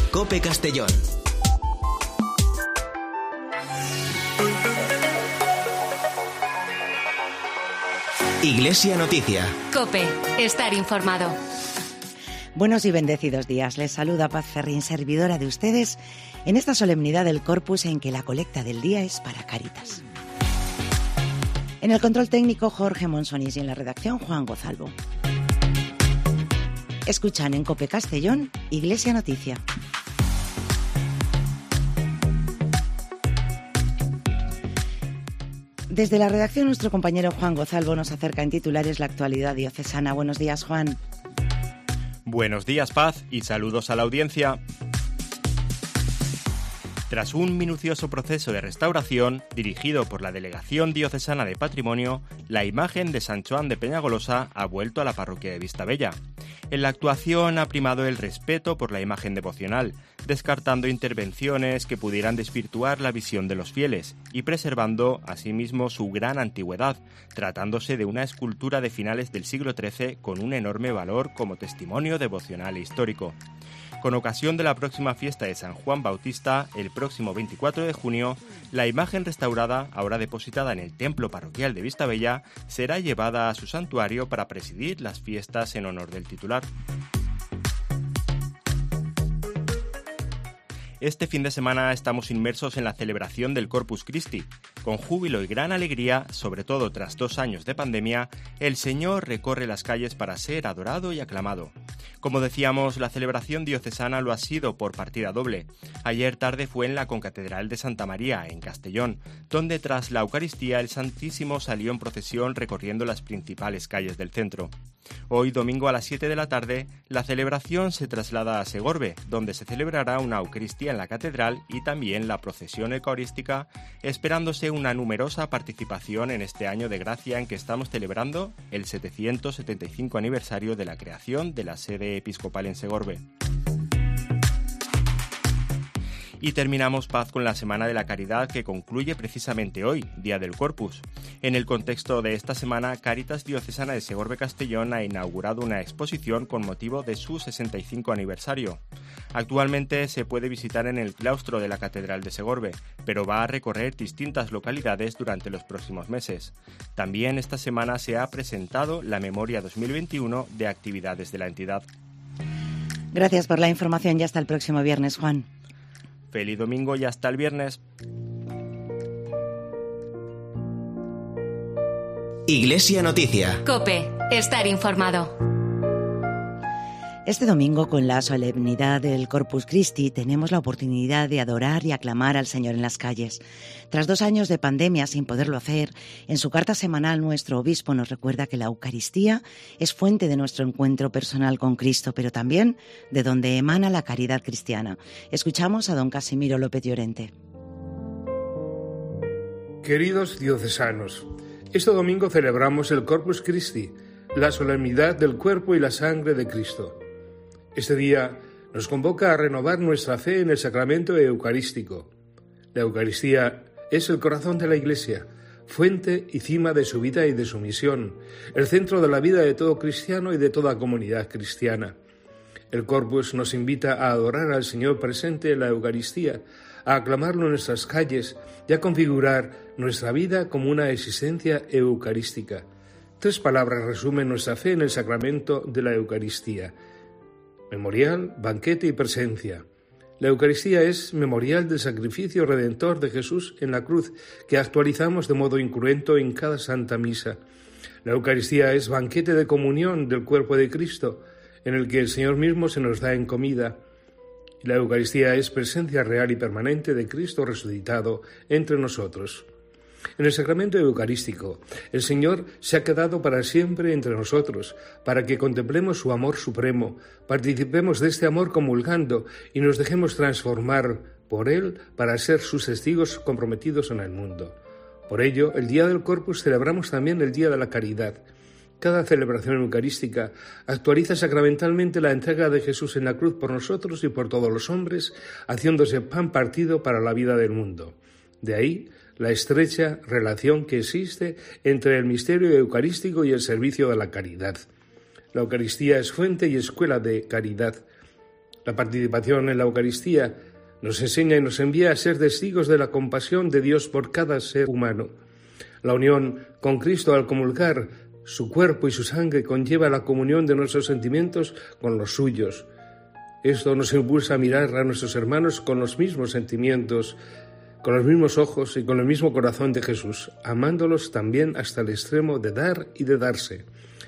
COPE Castellón. Iglesia Noticia. COPE, estar informado. Buenos y bendecidos días. Les saluda Paz Ferrín, servidora de ustedes, en esta solemnidad del Corpus en que la colecta del día es para Cáritas. En el control técnico, Jorge Monsonís, y en la redacción, Juan Gozalvo. Escuchan en COPE Castellón, Iglesia Noticia. Desde la redacción, nuestro compañero Juan Gozalvo nos acerca en titulares la actualidad diocesana. Buenos días, Juan. Buenos días, Paz, y saludos a la audiencia. Tras un minucioso proceso de restauración dirigido por la Delegación Diocesana de Patrimonio, la imagen de San Xoán de Peñagolosa ha vuelto a la parroquia de Vistabella. En la actuación ha primado el respeto por la imagen devocional, descartando intervenciones que pudieran desvirtuar la visión de los fieles y preservando asimismo su gran antigüedad, tratándose de una escultura de finales del siglo XIII con un enorme valor como testimonio devocional e histórico. Con ocasión de la próxima fiesta de San Juan Bautista, el próximo 24 de junio, la imagen restaurada, ahora depositada en el templo parroquial de Vistabella, será llevada a su santuario para presidir las fiestas en honor del titular. Este fin de semana estamos inmersos en la celebración del Corpus Christi. Con júbilo y gran alegría, sobre todo tras 2 años de pandemia, el Señor recorre las calles para ser adorado y aclamado. Como decíamos, la celebración diocesana lo ha sido por partida doble. Ayer tarde fue en la Concatedral de Santa María, en Castellón, donde tras la Eucaristía el Santísimo salió en procesión recorriendo las principales calles del centro. Hoy, domingo a las 7 de la tarde, la celebración se traslada a Segorbe, donde se celebrará una Eucaristía en la catedral y también la procesión eucarística, esperándose una numerosa participación en este año de gracia en que estamos celebrando el 775 aniversario de la creación de la sede episcopal en Segorbe. Y terminamos, Paz, con la Semana de la Caridad, que concluye precisamente hoy, Día del Corpus. En el contexto de esta semana, Cáritas Diocesana de Segorbe Castellón ha inaugurado una exposición con motivo de su 65 aniversario. Actualmente se puede visitar en el claustro de la Catedral de Segorbe, pero va a recorrer distintas localidades durante los próximos meses. También esta semana se ha presentado la Memoria 2021 de actividades de la entidad. Gracias por la información y hasta el próximo viernes, Juan. Feliz domingo y hasta el viernes. Iglesia Noticia. COPE, estar informado. Este domingo, con la solemnidad del Corpus Christi, tenemos la oportunidad de adorar y aclamar al Señor en las calles. Tras 2 años de pandemia sin poderlo hacer, en su carta semanal nuestro obispo nos recuerda que la Eucaristía es fuente de nuestro encuentro personal con Cristo, pero también de donde emana la caridad cristiana. Escuchamos a don Casimiro López Llorente. Queridos diocesanos, este domingo celebramos el Corpus Christi, la solemnidad del cuerpo y la sangre de Cristo. Este día nos convoca a renovar nuestra fe en el sacramento eucarístico. La Eucaristía es el corazón de la Iglesia, fuente y cima de su vida y de su misión, el centro de la vida de todo cristiano y de toda comunidad cristiana. El Corpus nos invita a adorar al Señor presente en la Eucaristía, a aclamarlo en nuestras calles y a configurar nuestra vida como una existencia eucarística. 3 palabras resumen nuestra fe en el sacramento de la Eucaristía: memorial, banquete y presencia. La Eucaristía es memorial del sacrificio redentor de Jesús en la cruz, que actualizamos de modo incruento en cada Santa Misa. La Eucaristía es banquete de comunión del cuerpo de Cristo, en el que el Señor mismo se nos da en comida. La Eucaristía es presencia real y permanente de Cristo resucitado entre nosotros. En el sacramento eucarístico, el Señor se ha quedado para siempre entre nosotros, para que contemplemos su amor supremo, participemos de este amor comulgando y nos dejemos transformar por Él para ser sus testigos comprometidos en el mundo. Por ello, el día del Corpus celebramos también el Día de la Caridad. Cada celebración eucarística actualiza sacramentalmente la entrega de Jesús en la cruz por nosotros y por todos los hombres, haciéndose pan partido para la vida del mundo. De ahí la estrecha relación que existe entre el misterio eucarístico y el servicio de la caridad. La Eucaristía es fuente y escuela de caridad. La participación en la Eucaristía nos enseña y nos envía a ser testigos de la compasión de Dios por cada ser humano. La unión con Cristo al comulgar su cuerpo y su sangre conlleva la comunión de nuestros sentimientos con los suyos. Esto nos impulsa a mirar a nuestros hermanos con los mismos sentimientos, con los mismos ojos y con el mismo corazón de Jesús, amándolos también hasta el extremo de dar y de darse.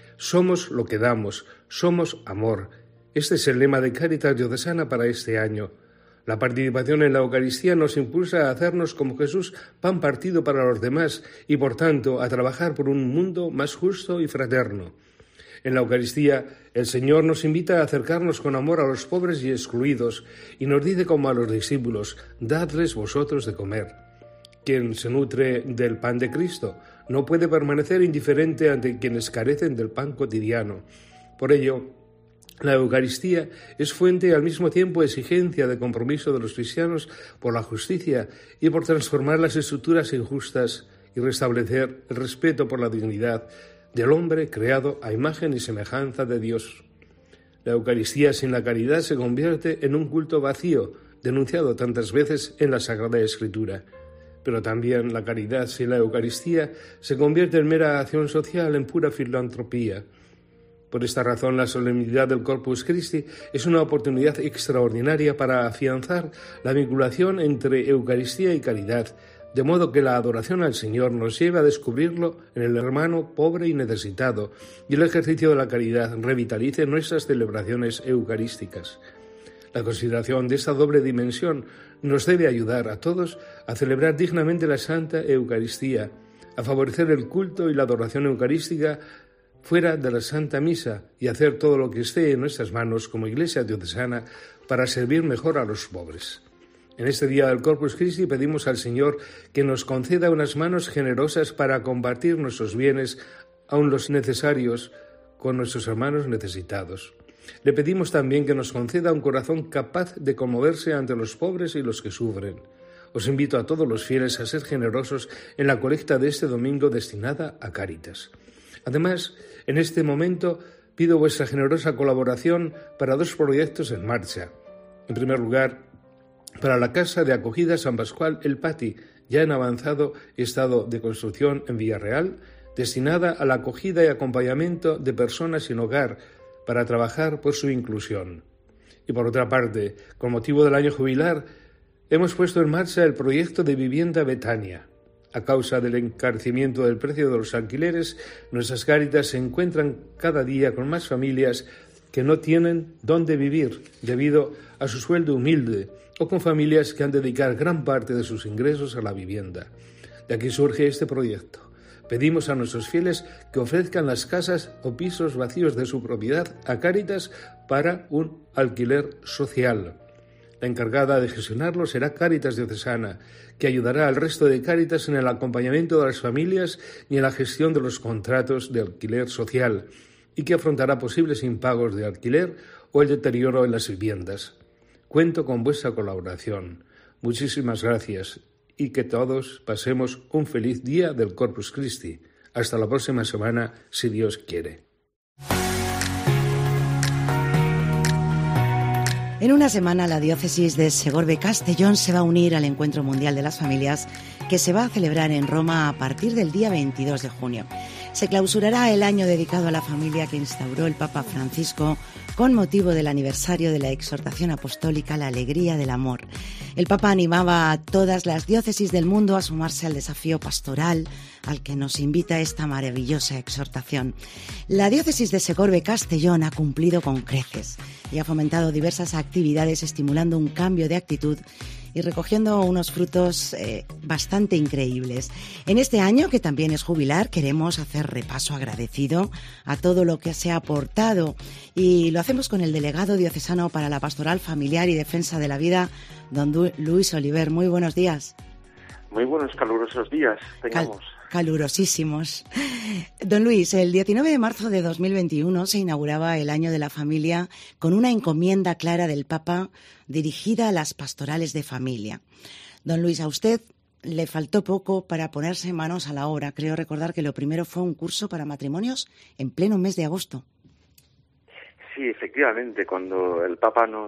Somos lo que damos, somos amor. Este es el lema de Cáritas Diocesana para este año. La participación en la Eucaristía nos impulsa a hacernos como Jesús, pan partido para los demás y, por tanto, a trabajar por un mundo más justo y fraterno. En la Eucaristía, el Señor nos invita a acercarnos con amor a los pobres y excluidos y nos dice como a los discípulos: «Dadles vosotros de comer». Quien se nutre del pan de Cristo no puede permanecer indiferente ante quienes carecen del pan cotidiano. Por ello, la Eucaristía es fuente y al mismo tiempo exigencia de compromiso de los cristianos por la justicia y por transformar las estructuras injustas y restablecer el respeto por la dignidad del hombre creado a imagen y semejanza de Dios. La Eucaristía sin la caridad se convierte en un culto vacío, denunciado tantas veces en la Sagrada Escritura. Pero también la caridad sin la Eucaristía se convierte en mera acción social, en pura filantropía. Por esta razón, la solemnidad del Corpus Christi es una oportunidad extraordinaria para afianzar la vinculación entre Eucaristía y caridad, de modo que la adoración al Señor nos lleve a descubrirlo en el hermano pobre y necesitado, y el ejercicio de la caridad revitalice nuestras celebraciones eucarísticas. La consideración de esta doble dimensión nos debe ayudar a todos a celebrar dignamente la Santa Eucaristía, a favorecer el culto y la adoración eucarística fuera de la Santa Misa y hacer todo lo que esté en nuestras manos como Iglesia diocesana para servir mejor a los pobres. En este día del Corpus Christi pedimos al Señor que nos conceda unas manos generosas para compartir nuestros bienes, aun los necesarios, con nuestros hermanos necesitados. Le pedimos también que nos conceda un corazón capaz de conmoverse ante los pobres y los que sufren. Os invito a todos los fieles a ser generosos en la colecta de este domingo destinada a Cáritas. Además, en este momento pido vuestra generosa colaboración para dos proyectos en marcha. En primer lugar, para la Casa de Acogida San Pascual El Pati, ya en avanzado estado de construcción en Villarreal, destinada a la acogida y acompañamiento de personas sin hogar para trabajar por su inclusión. Y por otra parte, con motivo del año jubilar, hemos puesto en marcha el proyecto de vivienda Betania. A causa del encarecimiento del precio de los alquileres, nuestras Cáritas se encuentran cada día con más familias que no tienen dónde vivir debido a su sueldo humilde, o con familias que han de dedicar gran parte de sus ingresos a la vivienda. De aquí surge este proyecto. Pedimos a nuestros fieles que ofrezcan las casas o pisos vacíos de su propiedad a Cáritas para un alquiler social. La encargada de gestionarlo será Cáritas Diocesana, que ayudará al resto de Cáritas en el acompañamiento de las familias y en la gestión de los contratos de alquiler social, y que afrontará posibles impagos de alquiler o el deterioro en las viviendas. Cuento con vuestra colaboración. Muchísimas gracias y que todos pasemos un feliz día del Corpus Christi. Hasta la próxima semana, si Dios quiere. En una semana, la diócesis de Segorbe-Castellón se va a unir al Encuentro Mundial de las Familias que se va a celebrar en Roma a partir del día 22 de junio. Se clausurará el año dedicado a la familia que instauró el Papa Francisco con motivo del aniversario de la exhortación apostólica La Alegría del Amor. El Papa animaba a todas las diócesis del mundo a sumarse al desafío pastoral al que nos invita esta maravillosa exhortación. La diócesis de Segorbe-Castellón ha cumplido con creces y ha fomentado diversas actividades estimulando un cambio de actitud y recogiendo unos frutos bastante increíbles. En este año, que también es jubilar, queremos hacer repaso agradecido a todo lo que se ha aportado y lo hacemos con el delegado diocesano para la Pastoral Familiar y Defensa de la Vida, don Luis Oliver. Muy buenos días. Muy buenos, calurosos días tengamos. Calurosísimos. Don Luis, el 19 de marzo de 2021 se inauguraba el Año de la Familia con una encomienda clara del Papa dirigida a las pastorales de familia. Don Luis, a usted le faltó poco para ponerse manos a la obra. Creo recordar que lo primero fue un curso para matrimonios en pleno mes de agosto. Sí, efectivamente, cuando el Papa nos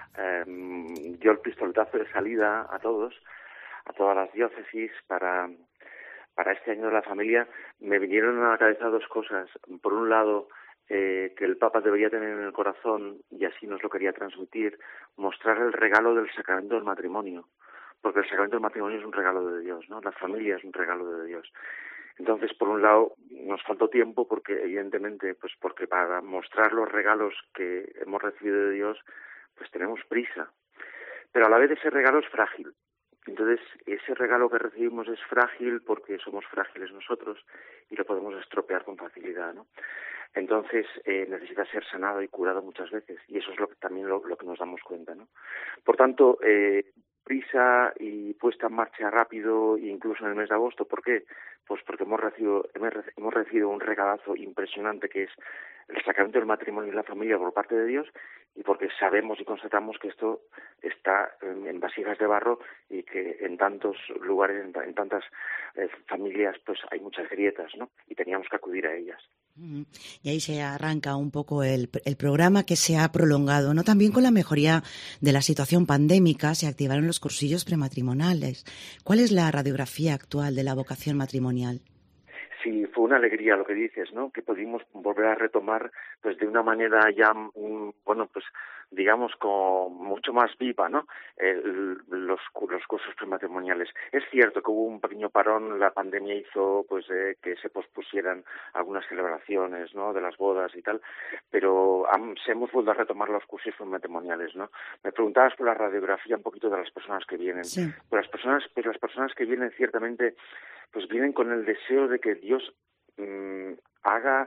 dio el pistoletazo de salida a todas las diócesis para este año de la familia, me vinieron a la cabeza dos cosas. Por un lado, que el Papa debería tener en el corazón, y así nos lo quería transmitir, mostrar el regalo del sacramento del matrimonio, porque el sacramento del matrimonio es un regalo de Dios, ¿no? La familia es un regalo de Dios. Entonces, por un lado, nos faltó tiempo porque, evidentemente, pues porque para mostrar los regalos que hemos recibido de Dios, pues tenemos prisa. Pero a la vez ese regalo es frágil. Entonces, ese regalo que recibimos es frágil porque somos frágiles nosotros y lo podemos estropear con facilidad, ¿no? Entonces, necesita ser sanado y curado muchas veces, y eso es también lo que nos damos cuenta, ¿no? Por tanto, prisa y puesta en marcha rápido, incluso en el mes de agosto. ¿Por qué? Pues porque hemos recibido un regalazo impresionante que es el sacramento del matrimonio y la familia por parte de Dios, y porque sabemos y constatamos que esto está en vasijas de barro y que en tantos lugares, en tantas familias, pues hay muchas grietas, ¿no? Y teníamos que acudir a ellas. Y ahí se arranca un poco el programa, que se ha prolongado, ¿no? También con la mejoría de la situación pandémica se activaron los cursillos prematrimoniales. ¿Cuál es la radiografía actual de la vocación matrimonial? Sí, fue una alegría lo que dices, ¿no? Que pudimos volver a retomar, pues de una manera ya, pues digamos, como mucho más viva, ¿no? Los cursos prematrimoniales. Es cierto que hubo un pequeño parón, la pandemia hizo, pues, que se pospusieran algunas celebraciones, ¿no? De las bodas y tal, pero hemos vuelto a retomar los cursos prematrimoniales, ¿no? Me preguntabas por la radiografía un poquito de las personas que vienen. Sí. Pues las personas que vienen ciertamente, pues vienen con el deseo de que Dios haga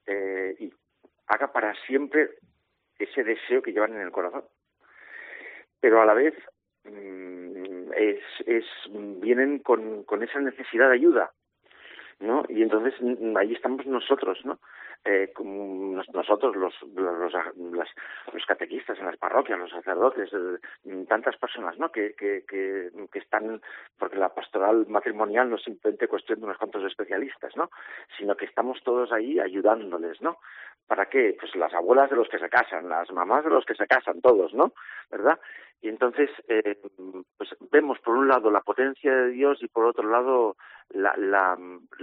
para siempre ese deseo que llevan en el corazón. Pero a la vez vienen con esa necesidad de ayuda, ¿no? Y entonces ahí estamos nosotros, ¿no? Nosotros los catequistas en las parroquias, los sacerdotes, tantas personas, ¿no? Que están, porque la pastoral matrimonial no es simplemente cuestión de unos cuantos especialistas, ¿no? Sino que estamos todos ahí ayudándoles, ¿no? ¿Para qué? Pues las abuelas de los que se casan, las mamás de los que se casan, todos, ¿no? ¿Verdad? Y entonces, pues vemos por un lado la potencia de Dios y por otro lado la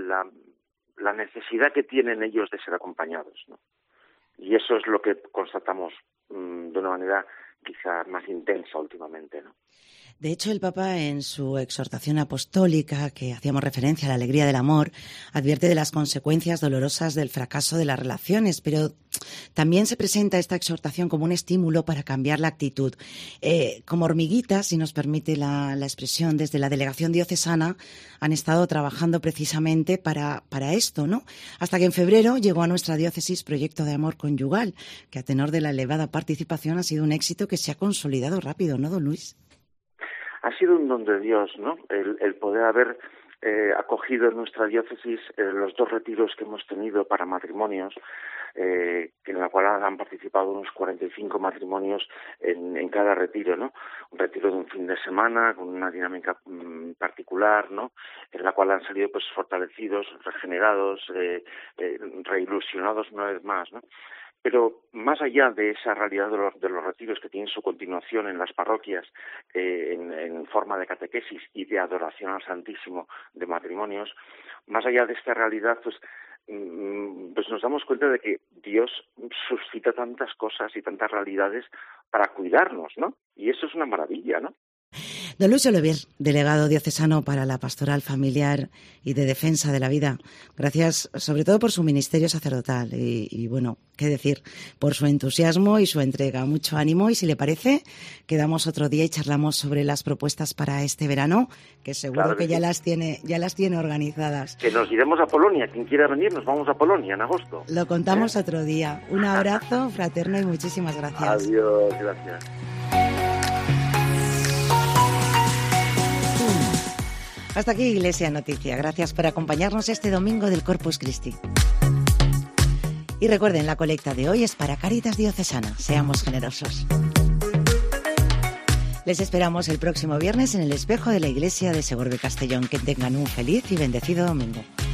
necesidad que tienen ellos de ser acompañados, ¿no? Y eso es lo que constatamos de una manera quizá más intensa últimamente, ¿no? De hecho, el Papa, en su exhortación apostólica, que hacíamos referencia a la alegría del amor, advierte de las consecuencias dolorosas del fracaso de las relaciones, pero también se presenta esta exhortación como un estímulo para cambiar la actitud. Como hormiguitas, si nos permite la expresión, desde la delegación diocesana han estado trabajando precisamente para esto, ¿no? Hasta que en febrero llegó a nuestra diócesis Proyecto de Amor Conyugal, que a tenor de la elevada participación ha sido un éxito que se ha consolidado rápido, ¿no, don Luis? Ha sido un don de Dios, ¿no? El poder haber acogido en nuestra diócesis los 2 retiros que hemos tenido para matrimonios, en la cual han participado unos 45 matrimonios en cada retiro, ¿no? Un retiro de un fin de semana con una dinámica particular, ¿no? En la cual han salido pues fortalecidos, regenerados, reilusionados una vez más, ¿no? Pero más allá de esa realidad de los retiros que tienen su continuación en las parroquias en forma de catequesis y de adoración al Santísimo de matrimonios, más allá de esta realidad, pues nos damos cuenta de que Dios suscita tantas cosas y tantas realidades para cuidarnos, ¿no? Y eso es una maravilla, ¿no? Don Luis Oliver, delegado diocesano para la pastoral familiar y de defensa de la vida, gracias sobre todo por su ministerio sacerdotal y bueno, qué decir, por su entusiasmo y su entrega. Mucho ánimo y si le parece, quedamos otro día y charlamos sobre las propuestas para este verano, que seguro claro que ya las tiene organizadas. Que nos iremos a Polonia, quien quiera venir nos vamos a Polonia en agosto. Lo contamos otro día. Un abrazo fraterno y muchísimas gracias. Adiós, gracias. Hasta aquí Iglesia Noticia. Gracias por acompañarnos este domingo del Corpus Christi. Y recuerden, la colecta de hoy es para Cáritas Diocesana. Seamos generosos. Les esperamos el próximo viernes en el espejo de la Iglesia de Segorbe Castellón. Que tengan un feliz y bendecido domingo.